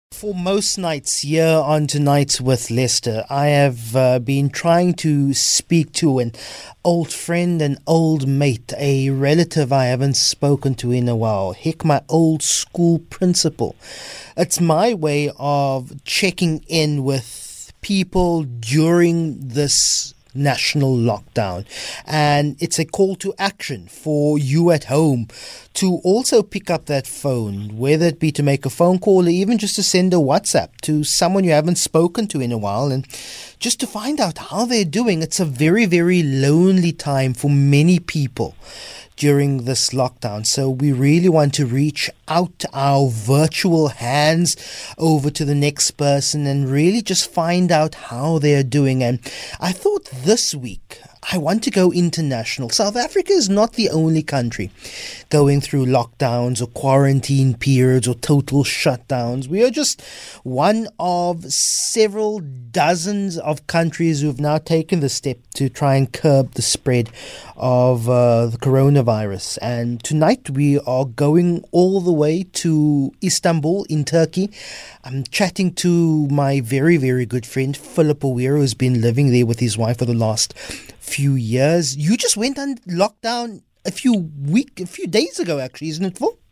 For most nights here on Tonight with Lester, I have been trying to speak to an old friend, an old mate, a relative I haven't spoken to in a while. Heck, my old school principal. It's my way of checking in with people during this national lockdown, and it's a call to action for you at home to also pick up that phone, whether it be to make a phone call or even just to send a WhatsApp to someone you haven't spoken to in a while, and just to find out how they're doing. It's a very, very lonely time for many people during this lockdown. So we really want to reach out our virtual hands over to the next person and really just find out how they're doing. And I thought this week I want to go international. South Africa is not the only country going through lockdowns or quarantine periods or total shutdowns. We are just one of several dozens of countries who have now taken the step to try and curb the spread of the coronavirus. And tonight we are going all the way to Istanbul in Turkey. I'm chatting to my very, very good friend Philip Awira, who's been living there with his wife for the last few years. You just went on lockdown a few days ago, actually, isn't it, Phil?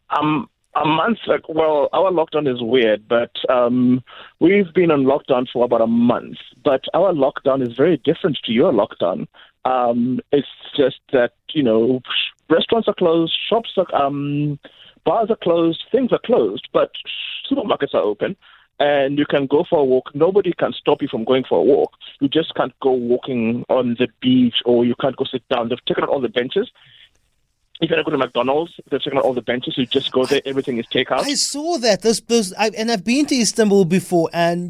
A month ago. Well, our lockdown is weird, but we've been on lockdown for about a month. But our lockdown is very different to your lockdown. It's just that, restaurants are closed, shops are, bars are closed, things are closed, but supermarkets are open. And you can go for a walk. Nobody can stop you from going for a walk. You just can't go walking on the beach, or you can't go sit down. They've taken out all the benches. If you want to go to McDonald's, they've taken out all the benches. You just go there. Everything is takeout. I saw that. I've been to Istanbul before, and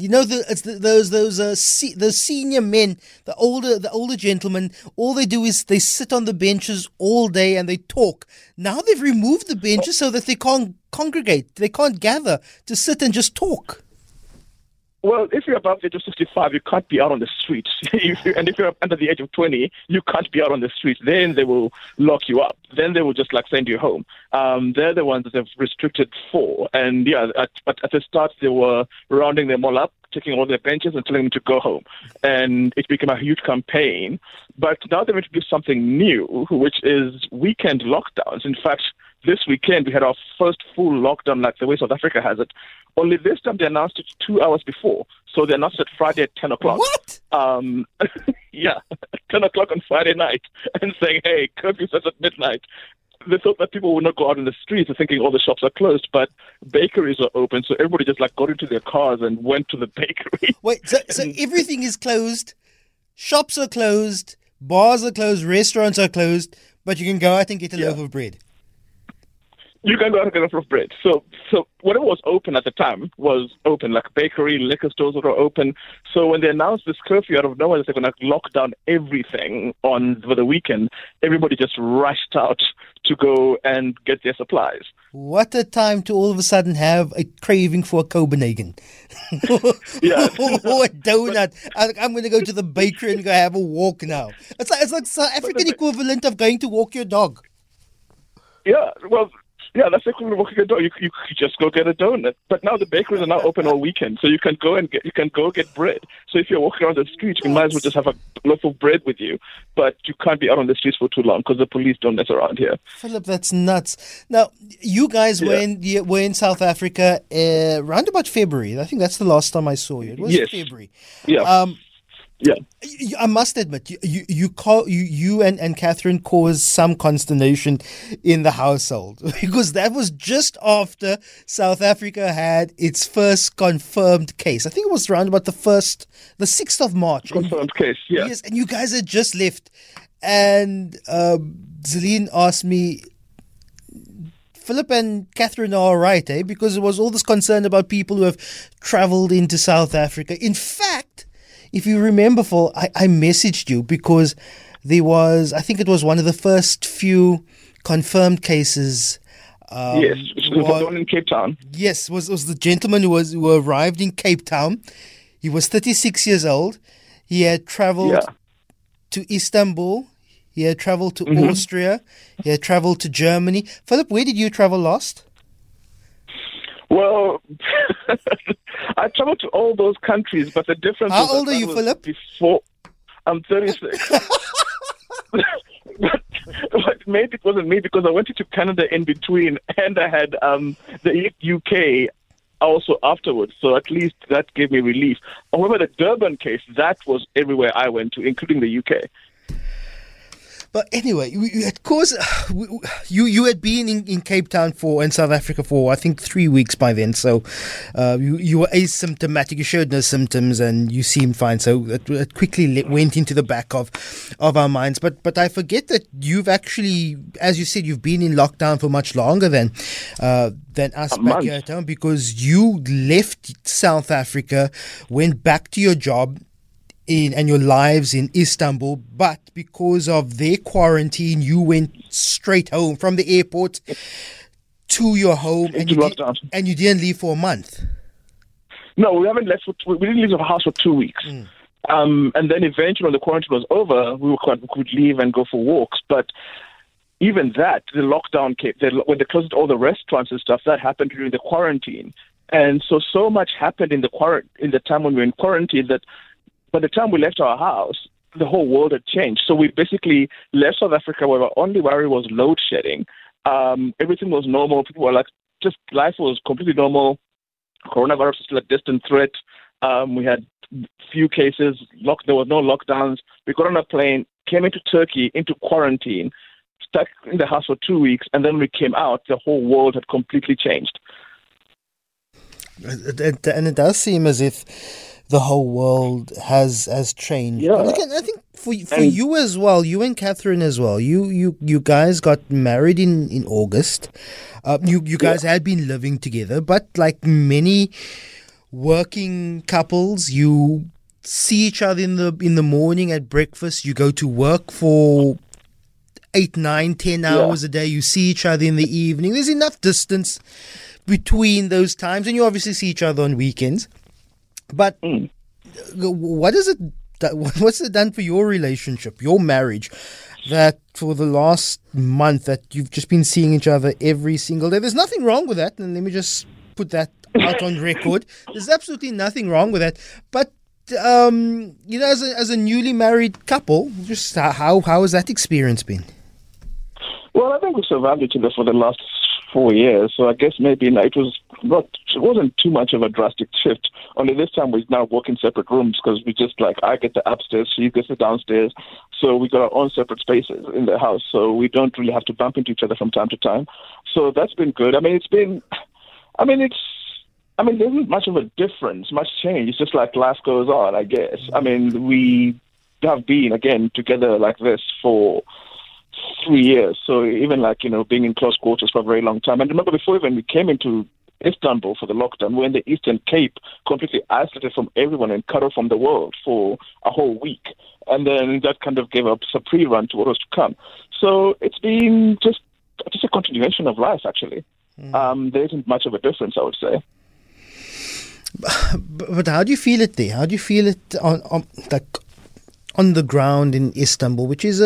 those senior men, the older gentlemen. All they do is they sit on the benches all day and they talk. Now they've removed the benches so that they can't congregate. They can't gather to sit and just talk. Well, if you're above the age of 65, you can't be out on the streets. And if you're under the age of 20, you can't be out on the streets. Then they will lock you up. Then they will just send you home. They're the ones that have restricted for. And at the start, they were rounding them all up, taking all their benches and telling them to go home. And it became a huge campaign. But now they've introduced something new, which is weekend lockdowns. In fact, this weekend, we had our first full lockdown like the way South Africa has it. Only this time they announced it 2 hours before. So they announced it Friday at 10 o'clock. What? 10 o'clock on Friday night, and saying, hey, curfew starts at midnight. They thought that people would not go out in the streets, thinking all the shops are closed, but bakeries are open. So everybody just got into their cars and went to the bakery. Wait, so everything is closed, shops are closed, bars are closed, restaurants are closed, but you can go out and get a loaf of bread. You can go out and get a loaf of bread. So whatever was open at the time was open, like bakery, liquor stores were open. So when they announced this curfew out of nowhere, they're going to lock down everything for the weekend, everybody just rushed out to go and get their supplies. What a time to all of a sudden have a craving for a Copenhagen. Yeah. Or a donut. I'm going to go to the bakery and go have a walk now. It's like South African equivalent of going to walk your dog. Yeah, well... Yeah, that's equivalent of walking a dog. You just go get a donut. But now the bakeries are now open all weekend, so you can go get bread. So if you're walking around the street, you might as well just have a loaf of bread with you. But you can't be out on the streets for too long because the police don't mess around here. Philip, that's nuts. Now, you guys were in South Africa around about February. I think that's the last time I saw you. It was February. Yeah. Yeah. I must admit, you and Catherine caused some consternation in the household because that was just after South Africa had its first confirmed case. I think it was around about the 6th of March. Confirmed case, yeah. Yes, and you guys had just left. And Celine asked me, Philip and Catherine are all right, eh? Because there was all this concern about people who have traveled into South Africa. In fact, if you remember, Phil, I messaged you because I think it was one of the first few confirmed cases. Yes, which was the one in Cape Town. Yes, was the gentleman who arrived in Cape Town. He was 36 years old. He had traveled to Istanbul. He had traveled to Austria. He had traveled to Germany. Philip, where did you travel last? Well, I traveled to all those countries, but the difference. How old are you, Philip? Before I'm 36. But maybe it wasn't me because I went into Canada in between, and I had the UK also afterwards. So at least that gave me relief. However, the Durban case, that was everywhere I went to, including the UK. But anyway, of course, you had been in Cape Town in South Africa for, I think, 3 weeks by then. So you were asymptomatic. You showed no symptoms and you seemed fine. So it quickly went into the back of our minds. But I forget that you've actually, as you said, you've been in lockdown for much longer than us back here at home, because you left South Africa, went back to your job and your lives in Istanbul, but because of their quarantine, you went straight home from the airport to your home, and you didn't leave for a month. No, we haven't left. We didn't leave the house for 2 weeks, and then eventually, when the quarantine was over, we could leave and go for walks. But even that, the lockdown came when they closed all the restaurants and stuff. That happened during the quarantine, and so much happened in the time when we were in quarantine that by the time we left our house, the whole world had changed. So we basically left South Africa where our only worry was load shedding. Everything was normal. People were just life was completely normal. Coronavirus is still a distant threat. We had few cases. There were no lockdowns. We got on a plane, came into Turkey, into quarantine, stuck in the house for 2 weeks, and then we came out. The whole world had completely changed. And it does seem as if the whole world has changed. Yeah. I think for you as well, you and Catherine as well, you guys got married in August. You guys had been living together, but like many working couples, you see each other in the morning at breakfast, you go to work for 8, 9, 10 hours a day, you see each other in the evening. There's enough distance between those times, and you obviously see each other on weekends. But what's it done for your relationship, your marriage, that for the last month that you've just been seeing each other every single day? There's nothing wrong with that, and let me just put that out on record. There's absolutely nothing wrong with that. But as a newly married couple, just how has that experience been? Well, I think we survived each other for the last 4 years, so I guess maybe it wasn't too much of a drastic shift. Only this time we now work in separate rooms because we just I get the upstairs, she gets the downstairs, so we got our own separate spaces in the house, so we don't really have to bump into each other from time to time. So that's been good. There isn't much of a difference, much change. It's just like life goes on, I guess. We have been again together like this for 3 years. So even being in close quarters for a very long time. And remember, before even we came into Istanbul for the lockdown, we were in the Eastern Cape, completely isolated from everyone and cut off from the world for a whole week. And then that kind of gave us a pre-run to what was to come. So it's been just a continuation of life, actually. There isn't much of a difference, I would say. But how do you feel it there? How do you feel it on the ground in Istanbul, which is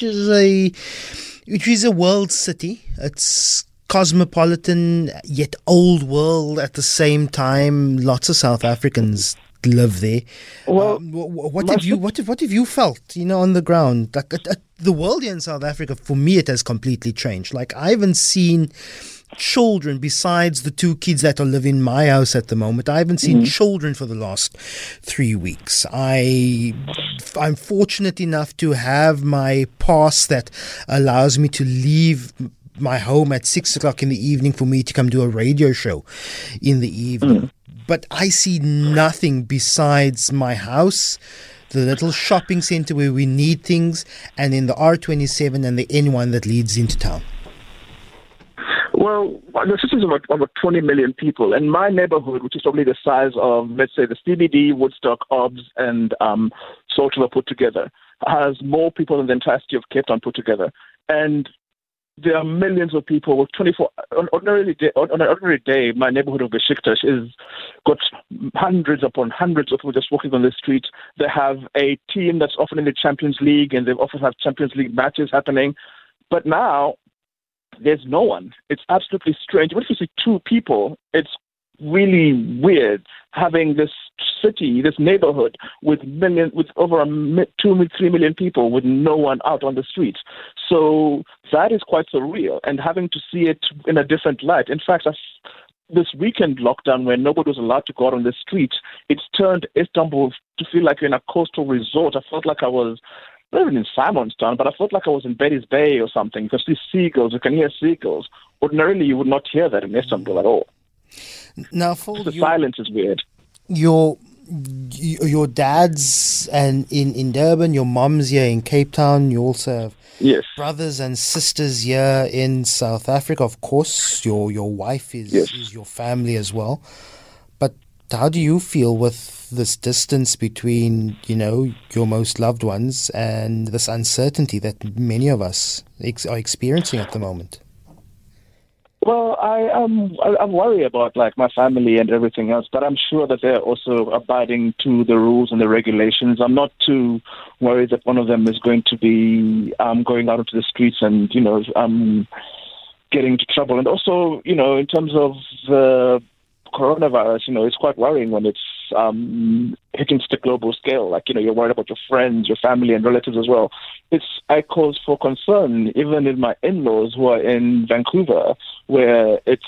a world city? It's cosmopolitan yet old world at the same time. Lots of South Africans live there. Well, what have you felt? On the ground, the world here in South Africa. For me, it has completely changed. I haven't seen children besides the 2 kids that are living in my house at the moment. I haven't seen children for the last 3 weeks. I'm fortunate enough to have my pass that allows me to leave my home at 6 o'clock in the evening for me to come do a radio show in the evening. But I see nothing besides my house, the little shopping center where we need things, and then the R27 and the N1 that leads into town. Well, the city is about 20 million people, and my neighborhood, which is probably the size of, let's say, the CBD, Woodstock, OBS, and Salt River put together, has more people than the entire city of Cape Town put together. And there are millions of people with 24. On an ordinary day, my neighborhood of Besiktas is got hundreds upon hundreds of people just walking on the streets. They have a team that's often in the Champions League, and they often have Champions League matches happening. But now, there's no one. It's absolutely strange. Even if you see 2 people, it's really weird having this city, this neighborhood with over 3 million people with no one out on the streets. So that is quite surreal, and having to see it in a different light. In fact, this weekend lockdown where nobody was allowed to go out on the streets, it's turned Istanbul to feel like you're in a coastal resort. I felt like I was not even in Simonstown, but I felt like I was in Betty's Bay or something, because these seagulls, you can hear seagulls. Ordinarily, you would not hear that in Istanbul at all. Now, Phil, the silence is weird. Your dad's and in Durban, your mom's here in Cape Town. You also have brothers and sisters here in South Africa. Of course, your wife is your family as well. But how do you feel with this distance between, your most loved ones and this uncertainty that many of us are experiencing at the moment? Well, I'm worried about my family and everything else, but I'm sure that they're also abiding to the rules and the regulations. I'm not too worried that one of them is going to be going out into the streets and getting into trouble. And also, in terms of the coronavirus, it's quite worrying when it's hitting such a global scale. You're worried about your friends, your family, and relatives as well. It's a cause for concern, even in my in-laws who are in Vancouver, where it's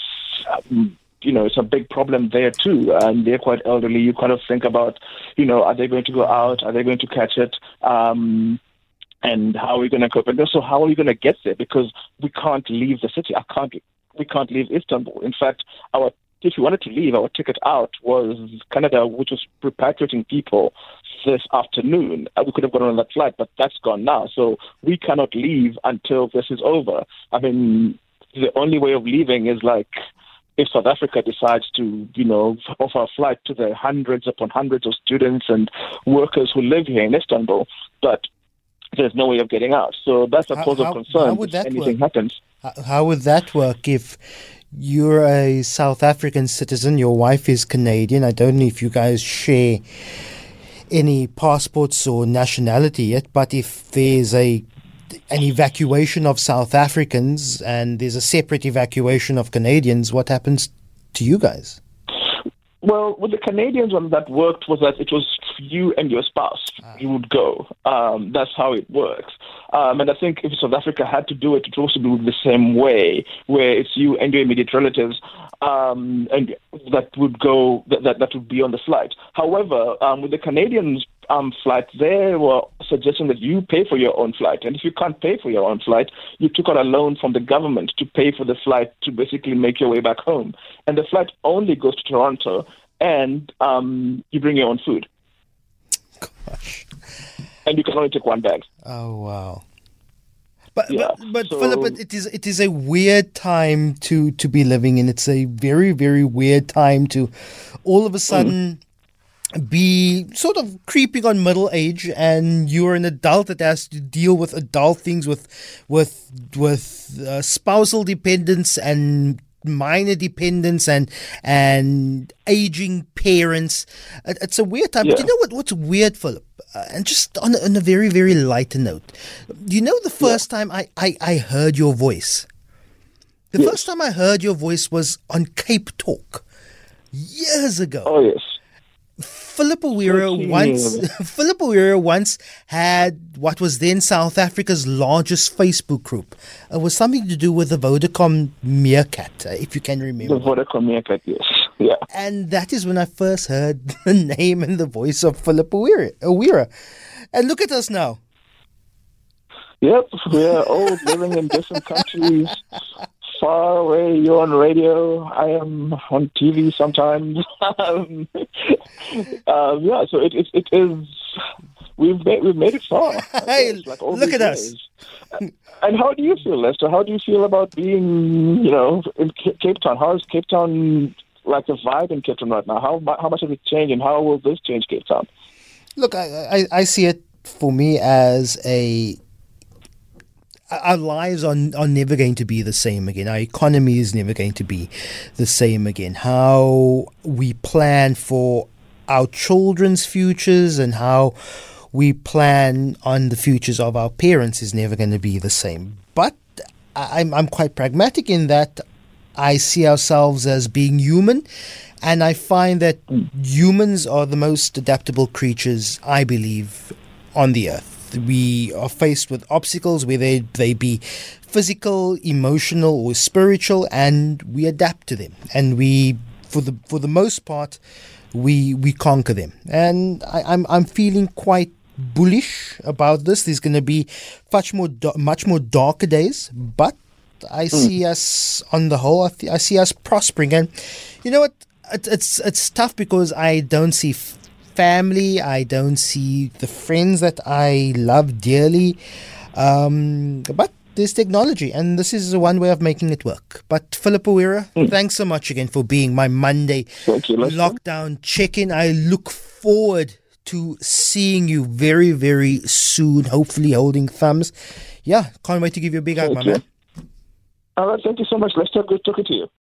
it's a big problem there too, and they're quite elderly. You kind of think about, are they going to go out? Are they going to catch it? And how are we going to cope? And also, how are we going to get there? Because we can't leave the city. We can't leave Istanbul. In fact, if we wanted to leave, our ticket out was Canada, which was repatriating people this afternoon. We could have gone on that flight, but that's gone now. So we cannot leave until this is over. I mean, the only way of leaving is if South Africa decides to, offer a flight to the hundreds upon hundreds of students and workers who live here in Istanbul, but there's no way of getting out. So that's a cause of concern if anything happens. How would that work if you're a South African citizen, your wife is Canadian? I don't know if you guys share any passports or nationality yet, but if there's an evacuation of South Africans and there's a separate evacuation of Canadians, what happens to you guys? Well, with the Canadians, one that worked was that it was you and your spouse. You would go. That's how it works. And I think if South Africa had to do it, it would also do it the same way, where it's you and your immediate relatives, and that would go. That would be on the flight. However, with the Canadians' flight, they were suggesting that you pay for your own flight, and if you can't pay for your own flight, you took out a loan from the government to pay for the flight to basically make your way back home. And the flight only goes to Toronto, and you bring your own food. Gosh. And you can only take one bag. Oh wow! But so, Philip, it is a weird time to be living in. It's a very, very weird time to all of a sudden be sort of creeping on middle age, and you're an adult that has to deal with adult things with spousal dependence and minor dependence and aging parents. It's a weird time. Yeah. But you know what's weird, Philip? And just on a very, very lighter note, you know, the first time I heard your voice, first time I heard your voice was on Cape Talk years ago. Oh yes. Philip Awira once had what was then South Africa's largest Facebook group. It was something to do with the Vodacom Meerkat, if you can remember. The Vodacom Meerkat, yes. Yeah. And that is when I first heard the name and the voice of Philip Awira. And look at us now. Yep, we're old, living in different countries. Far away, you're on radio. I am on TV sometimes. So it is. We've made it far. Hey, look at us. And how do you feel, Lester? How do you feel about being, in Cape Town? How is Cape Town like the vibe in Cape Town right now? How much has it changed, and how will this change Cape Town? Look, I see it for me as our lives are never going to be the same again. Our economy is never going to be the same again. How we plan for our children's futures and how we plan on the futures of our parents is never going to be the same. But I'm quite pragmatic in that I see ourselves as being human, And I find that humans are the most adaptable creatures, I believe, on the earth. We are faced with obstacles, whether they be physical, emotional, or spiritual, and we adapt to them. And we, for the most part, we conquer them. And I'm feeling quite bullish about this. There's going to be much more darker days, but I see us on the whole. I see us prospering, and you know what? It's tough because I don't see family. I don't see the friends that I love dearly. But there's technology, and this is one way of making it work. But Philip Awira, thanks so much again for being my Monday lockdown check-in. I look forward to seeing you very, very soon, hopefully holding thumbs. Yeah, can't wait to give you a big hug, my man. All right, thank you so much, Lester. Good talking to you.